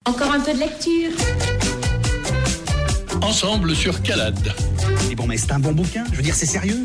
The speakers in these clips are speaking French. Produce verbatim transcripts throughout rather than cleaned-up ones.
Encore un peu de lecture. Ensemble sur Calade. Mais bon, mais c'est un bon bouquin, je veux dire, c'est sérieux.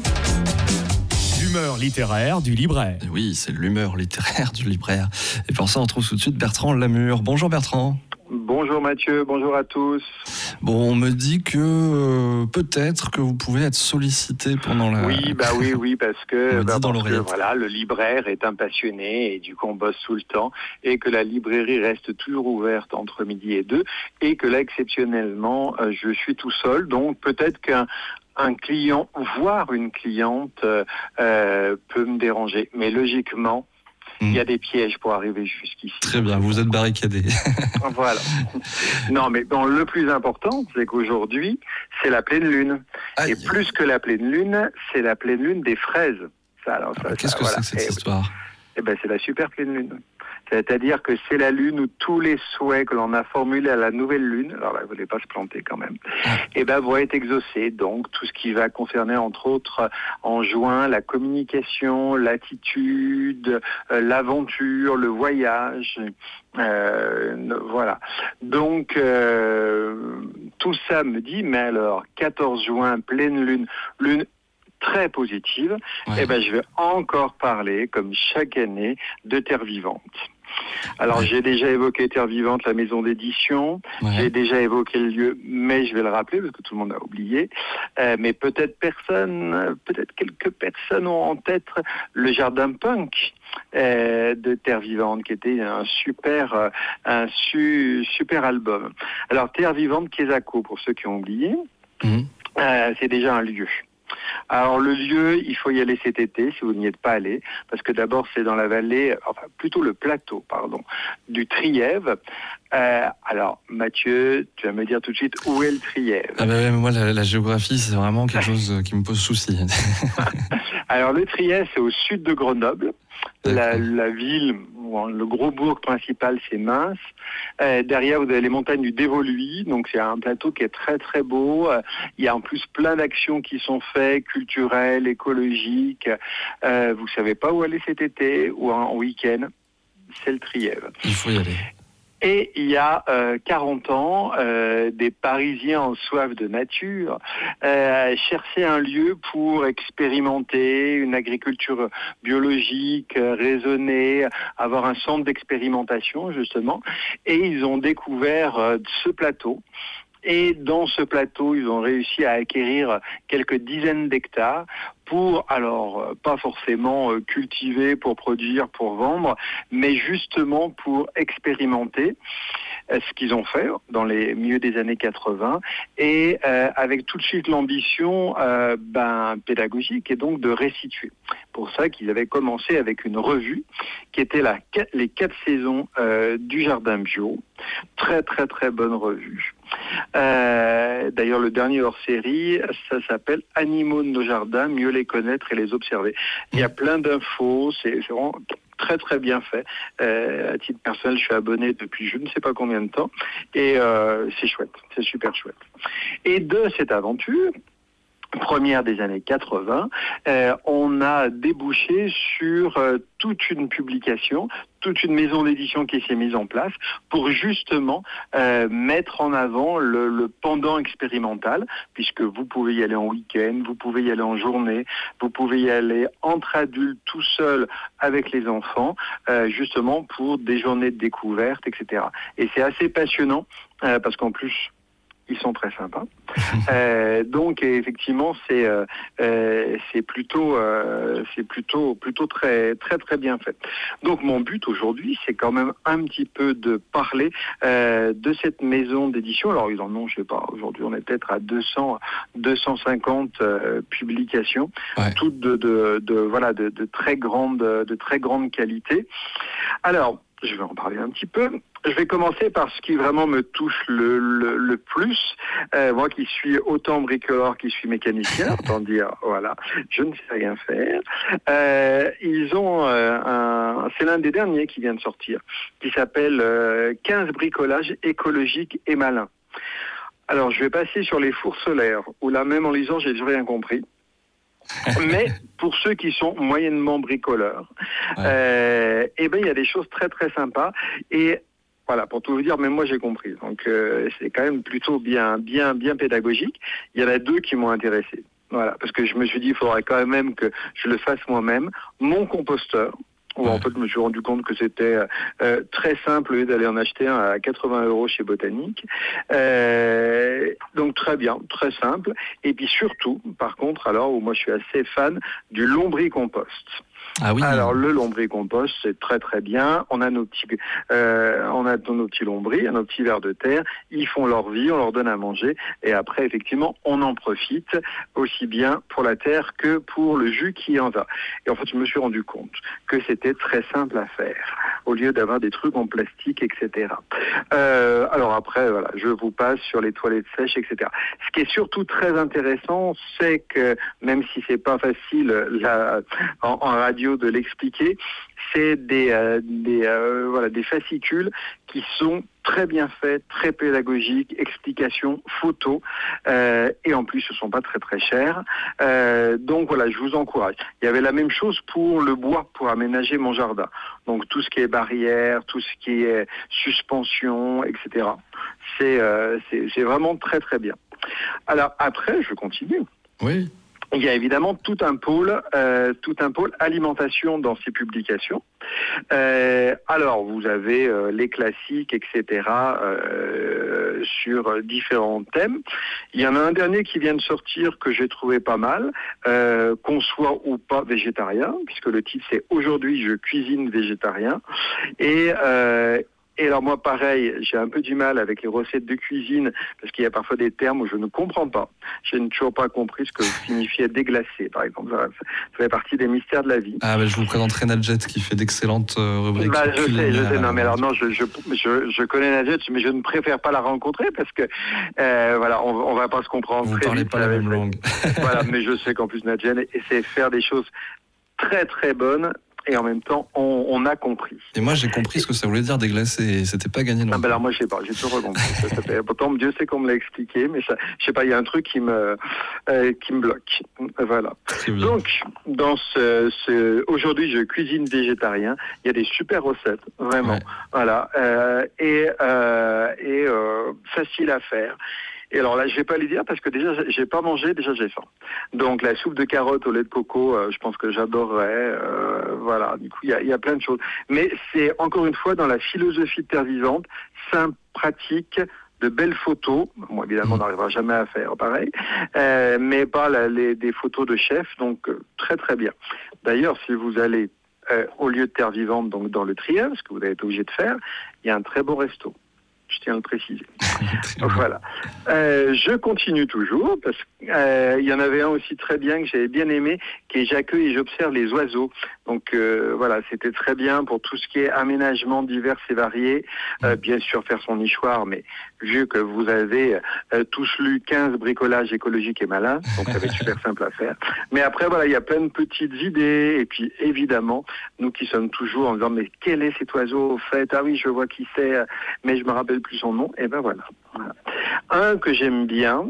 L'humeur littéraire du libraire. Et oui, c'est l'humeur littéraire du libraire. Et pour ça, on trouve tout de suite Bertrand Lamure. Bonjour Bertrand. Bonjour Mathieu, bonjour à tous. Bon, on me dit que euh, peut-être que vous pouvez être sollicité pendant la... Oui, bah oui, oui, parce que, bah, dans parce que voilà, le libraire est un passionné et du coup on bosse tout le temps et que la librairie reste toujours ouverte entre midi et deux et que là exceptionnellement euh, je suis tout seul, donc peut-être qu'un un client, voire une cliente euh, euh, peut me déranger, mais logiquement il y a des pièges pour arriver jusqu'ici. Très bien, vous êtes barricadé. Voilà. Non, mais bon, le plus important, c'est qu'aujourd'hui, c'est la pleine lune. Aïe. Et plus que la pleine lune, c'est la pleine lune des fraises. Ça, alors, ça, ah, qu'est-ce ça, que voilà. c'est que cette et, histoire Eh ben, c'est la super pleine lune. C'est-à-dire que c'est la lune où tous les souhaits que l'on a formulés à la nouvelle lune, alors là, vous ne voulez pas se planter quand même, eh ben, vont être exaucés. Donc, tout ce qui va concerner, entre autres, en juin, la communication, l'attitude, euh, l'aventure, le voyage, euh, voilà. Donc, euh, tout ça me dit, mais alors, quatorze juin, pleine lune, lune très positive, ouais. Eh ben, je vais encore parler, comme chaque année, de Terre Vivante. Alors, ouais. J'ai déjà évoqué Terre Vivante, la maison d'édition. Ouais. J'ai déjà évoqué le lieu, mais je vais le rappeler parce que tout le monde a oublié. Euh, mais peut-être personne, peut-être quelques personnes ont en tête le jardin punk euh, de Terre Vivante, qui était un super, euh, un su, super album. Alors, Terre Vivante, Quesaco, pour ceux qui ont oublié, mmh. euh, c'est déjà un lieu. Alors le lieu, il faut y aller cet été si vous n'y êtes pas allé, parce que d'abord c'est dans la vallée, enfin plutôt le plateau, pardon, du Trièves. Euh, alors Mathieu, tu vas me dire tout de suite où est le Trièves. Ah bah, moi la, la géographie c'est vraiment quelque chose qui me pose souci. Alors le Trièves c'est au sud de Grenoble. La, la ville, le gros bourg principal, c'est Mince. Euh, derrière, vous avez les montagnes du Dévoluy. Donc, c'est un plateau qui est très, très beau. Euh, il y a en plus plein d'actions qui sont faites, culturelles, écologiques. Euh, vous savez pas où aller cet été ou en, en week-end. C'est le Trièves. Il faut y aller. Et il y a euh, quarante ans, euh, des Parisiens en soif de nature euh, cherchaient un lieu pour expérimenter une agriculture biologique, euh, raisonnée, avoir un centre d'expérimentation justement. Et ils ont découvert euh, ce plateau. Et dans ce plateau, ils ont réussi à acquérir quelques dizaines d'hectares pour, alors, pas forcément cultiver, pour produire, pour vendre, mais justement pour expérimenter ce qu'ils ont fait dans les milieux des années quatre-vingts et euh, avec tout de suite l'ambition euh, ben, pédagogique et donc de restituer. Pour ça qu'ils avaient commencé avec une revue qui était la, les quatre saisons euh, du Jardin Bio. Très très très bonne revue. Euh, d'ailleurs le dernier hors-série, ça s'appelle Animaux de nos jardins, mieux les connaître et les observer. Il y a plein d'infos, c'est, c'est vraiment très très bien fait. Euh, à titre personnel, je suis abonné depuis je ne sais pas combien de temps et euh, c'est chouette, c'est super chouette. Et de cette aventure, première des années quatre-vingts, euh, on a débouché sur euh, toute une publication, toute une maison d'édition qui s'est mise en place pour justement euh, mettre en avant le, le pendant expérimental, puisque vous pouvez y aller en week-end, vous pouvez y aller en journée, vous pouvez y aller entre adultes, tout seul, avec les enfants, euh, justement pour des journées de découverte, et cetera. Et c'est assez passionnant, euh, parce qu'en plus, ils sont très sympas. euh, donc effectivement, c'est euh, euh, c'est plutôt euh, c'est plutôt plutôt très très très bien fait. Donc mon but aujourd'hui, c'est quand même un petit peu de parler euh, de cette maison d'édition. Alors ils en ont, je sais pas. Aujourd'hui, on est peut-être à deux cents, deux cent cinquante euh, publications, ouais. toutes de, de, de voilà de, de très grande de très grande qualité. Alors je vais en parler un petit peu. Je vais commencer par ce qui vraiment me touche le, le, le plus. Euh, moi qui suis autant bricoleur qui suis mécanicien, autant dire, voilà, je ne sais rien faire. Euh, ils ont euh, un, c'est l'un des derniers qui vient de sortir, qui s'appelle euh, quinze bricolages écologiques et malins. Alors je vais passer sur les fours solaires, où là même en lisant, j'ai rien compris. Mais pour ceux qui sont moyennement bricoleurs, ouais. euh, eh ben il y a des choses très très sympas et Voilà, pour tout vous dire, même moi j'ai compris. Donc euh, c'est quand même plutôt bien, bien, bien pédagogique. Il y en a deux qui m'ont intéressé. Voilà, parce que je me suis dit, il faudrait quand même que je le fasse moi-même. Mon composteur, où en fait je me suis rendu compte que c'était euh, très simple au lieu d'aller en acheter un à quatre-vingts euros chez Botanique. Euh, donc très bien, très simple. Et puis surtout, par contre, alors où moi je suis assez fan du lombricompost. Ah oui. Alors le lombricompost, c'est très très bien. On a nos petits, euh, on a nos petits lombris, nos petits vers de terre. Ils font leur vie, on leur donne à manger, et après effectivement, on en profite aussi bien pour la terre que pour le jus qui en va. Et en fait, je me suis rendu compte que c'était très simple à faire, au lieu d'avoir des trucs en plastique, et cetera. Euh, alors après, voilà, je vous passe sur les toilettes sèches, et cetera. Ce qui est surtout très intéressant, c'est que même si c'est pas facile là, en, en radio de l'expliquer, c'est des, euh, des, euh, voilà, des fascicules qui sont très bien faits, très pédagogiques, explications, photos, euh, et en plus ce ne sont pas très très chers. Euh, donc voilà, je vous encourage. Il y avait la même chose pour le bois, pour aménager mon jardin. Donc tout ce qui est barrière, tout ce qui est suspension, et cetera. C'est, euh, c'est, c'est vraiment très très bien. Alors après, je continue. Oui. Il y a évidemment tout un pôle, euh, tout un pôle alimentation dans ces publications. Euh, alors, vous avez euh, les classiques, et cetera, euh, sur différents thèmes. Il y en a un dernier qui vient de sortir que j'ai trouvé pas mal, euh, qu'on soit ou pas végétarien, puisque le titre c'est « Aujourd'hui, je cuisine végétarien ». Et... Euh, Et alors moi, pareil, j'ai un peu du mal avec les recettes de cuisine parce qu'il y a parfois des termes où je ne comprends pas. Je n'ai toujours pas compris ce que signifiait déglacer, par exemple. Ça, ça fait partie des mystères de la vie. Ah, bah, je vous présenterai Nadjet qui fait d'excellentes euh, rubriques. Bah, je sais, je sais. Non, mais alors non, je, je, je, je connais Nadjet, mais je ne préfère pas la rencontrer parce que euh, voilà, on, on va pas se comprendre. Vous très parlez vite pas la même langue. Voilà, mais je sais qu'en plus Nadjet essaie de faire des choses très très bonnes. Et en même temps, on, on a compris. Et moi, j'ai compris ce que ça voulait dire déglacer, et c'était pas gagné non Ah ben alors moi, je sais pas, j'ai toujours compris. Ça, ça fait... Pourtant, Dieu sait qu'on me l'a expliqué, mais ça, je sais pas, il y a un truc qui me, euh, qui me bloque. Voilà. Donc, dans ce, ce, aujourd'hui, je cuisine végétarien. Il y a des super recettes, vraiment. Ouais. Voilà. Euh, et euh, et euh, facile à faire. Et alors là, je vais pas les dire parce que déjà, j'ai pas mangé, déjà j'ai faim. Donc la soupe de carottes au lait de coco, euh, je pense que j'adorerais. Euh, voilà, du coup, il y a, y a plein de choses. Mais c'est encore une fois dans la philosophie de Terre Vivante, simple, pratique, de belles photos. Bon, évidemment, on n'arrivera jamais à faire pareil, euh, mais pas la, les, des photos de chef, donc euh, très très bien. D'ailleurs, si vous allez euh, au lieu de Terre Vivante, donc dans le Triel, ce que vous avez été obligé de faire, il y a un très beau resto. Je tiens à le préciser. Donc, voilà. Euh, je continue toujours parce qu'il euh, y en avait un aussi très bien que j'avais bien aimé, qui est j'accueille et j'observe les oiseaux. Donc euh, voilà, c'était très bien pour tout ce qui est aménagement divers et variés. Euh, bien sûr faire son nichoir, mais vu que vous avez euh, tous lu quinze bricolages écologiques et malins, donc ça va être super simple à faire. Mais après voilà, il y a plein de petites idées et puis évidemment, nous qui sommes toujours en disant mais quel est cet oiseau au fait? Ah oui, je vois qui c'est, mais je me rappelle plus son nom, et ben voilà. voilà. Un que j'aime bien,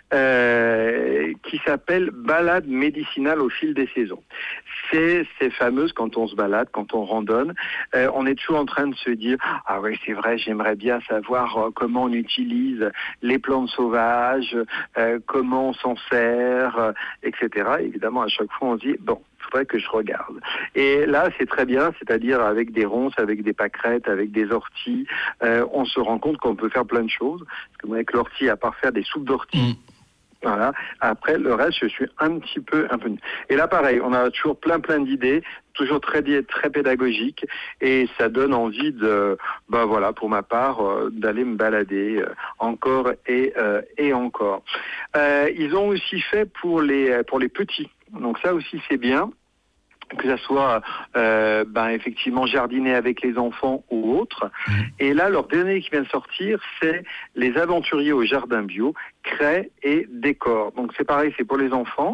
euh, qui s'appelle Balade médicinale au fil des saisons. C'est ces fameuses, quand on se balade, quand on randonne, euh, on est toujours en train de se dire « Ah oui, c'est vrai, j'aimerais bien savoir euh, comment on utilise les plantes sauvages, euh, comment on s'en sert, euh, et cetera » Évidemment, à chaque fois, on se dit « Bon, il faudrait que je regarde. » Et là, c'est très bien, c'est-à-dire avec des ronces, avec des pâquerettes, avec des orties, euh, on se rend compte qu'on peut faire plein de choses. Parce que moi, avec l'ortie, à part faire des soupes d'ortie, mmh. Voilà. Après, le reste, je suis un petit peu, un peu. Et là, pareil, on a toujours plein, plein d'idées, toujours très, très pédagogiques, et ça donne envie de, ben voilà, pour ma part, euh, d'aller me balader euh, encore et euh, et encore. Euh, ils ont aussi fait pour les pour les petits, donc ça aussi c'est bien. Que ça soit euh, ben effectivement jardiner avec les enfants ou autre. Mmh. Et là, leur dernier qui vient de sortir, c'est les aventuriers au jardin bio, craie et décor. Donc c'est pareil, c'est pour les enfants.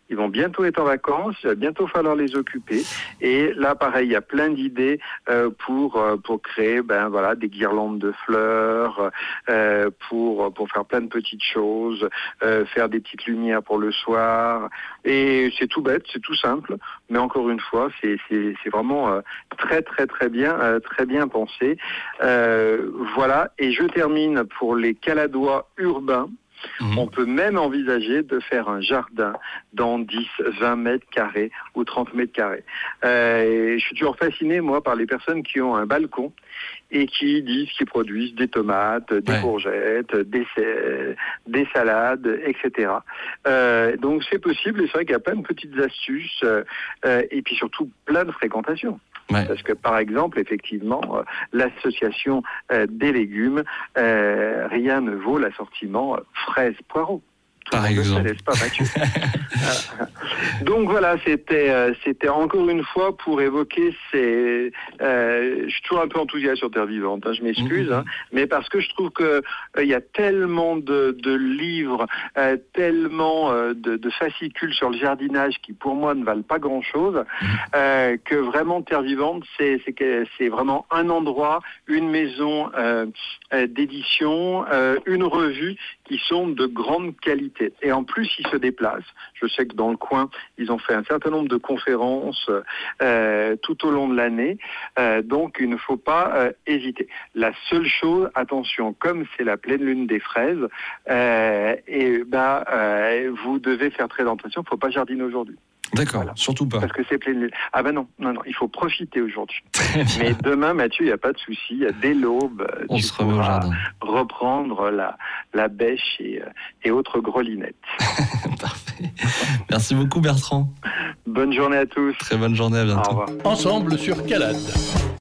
ils vont bientôt être en vacances, il va bientôt falloir les occuper. Et là, pareil, il y a plein d'idées euh, pour euh, pour créer, ben voilà, des guirlandes de fleurs, euh, pour pour faire plein de petites choses, euh, faire des petites lumières pour le soir. Et c'est tout bête, c'est tout simple, mais encore une fois, c'est c'est c'est vraiment euh, très très très bien euh, très bien pensé. Euh, voilà. Et je termine pour les caladois urbains. Mmh. On peut même envisager de faire un jardin dans dix, vingt mètres carrés ou trente mètres carrés. Euh, je suis toujours fasciné, moi, par les personnes qui ont un balcon et qui disent qu'ils produisent des tomates, des ouais. courgettes, des, des salades, et cetera. Euh, donc c'est possible, et c'est vrai qu'il y a plein de petites astuces euh, et puis surtout plein de fréquentation. Ouais. Parce que, par exemple, effectivement, euh, l'association euh, des légumes, euh, rien ne vaut l'assortiment euh, fraises-poireaux. Par exemple. N'est-ce pas, Mathieu? Donc voilà, c'était euh, c'était encore une fois pour évoquer ces. Euh, je suis toujours un peu enthousiaste sur Terre Vivante, hein, je m'excuse, mmh. hein, mais parce que je trouve que il euh, y a tellement de, de livres, euh, tellement euh, de, de fascicules sur le jardinage qui pour moi ne valent pas grand-chose, mmh. euh, que vraiment Terre Vivante, c'est c'est que c'est vraiment un endroit, une maison euh, euh, d'édition, euh, une revue qui sont de grande qualité. Et en plus, ils se déplacent. Je sais que dans le coin, ils ont fait un certain nombre de conférences euh, tout au long de l'année. Euh, donc, il ne faut pas euh, hésiter. La seule chose, attention, comme c'est la pleine lune des fraises, euh, et ben, euh, vous devez faire très attention. Il ne faut pas jardiner aujourd'hui. D'accord, voilà. Surtout pas. Parce que c'est pleine lune. Ah ben non, non, non, il faut profiter aujourd'hui. Mais demain, Mathieu, il n'y a pas de souci. Dès l'aube, on tu se remet au jardin. Reprendre la, la bêche et, et autres grelinettes. Parfait. Merci beaucoup, Bertrand. Bonne journée à tous. Très bonne journée, à bientôt. Au revoir. Ensemble sur Calade.